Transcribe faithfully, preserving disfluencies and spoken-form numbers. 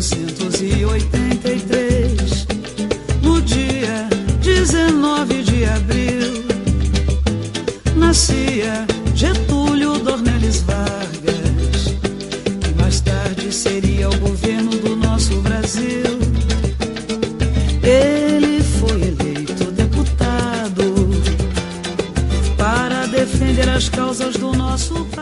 novecentos e oitenta e três, no dia dezenove de abril, nascia Getúlio Dornelles Vargas, que mais tarde seria o governo do nosso Brasil. Ele foi eleito deputado para defender as causas do nosso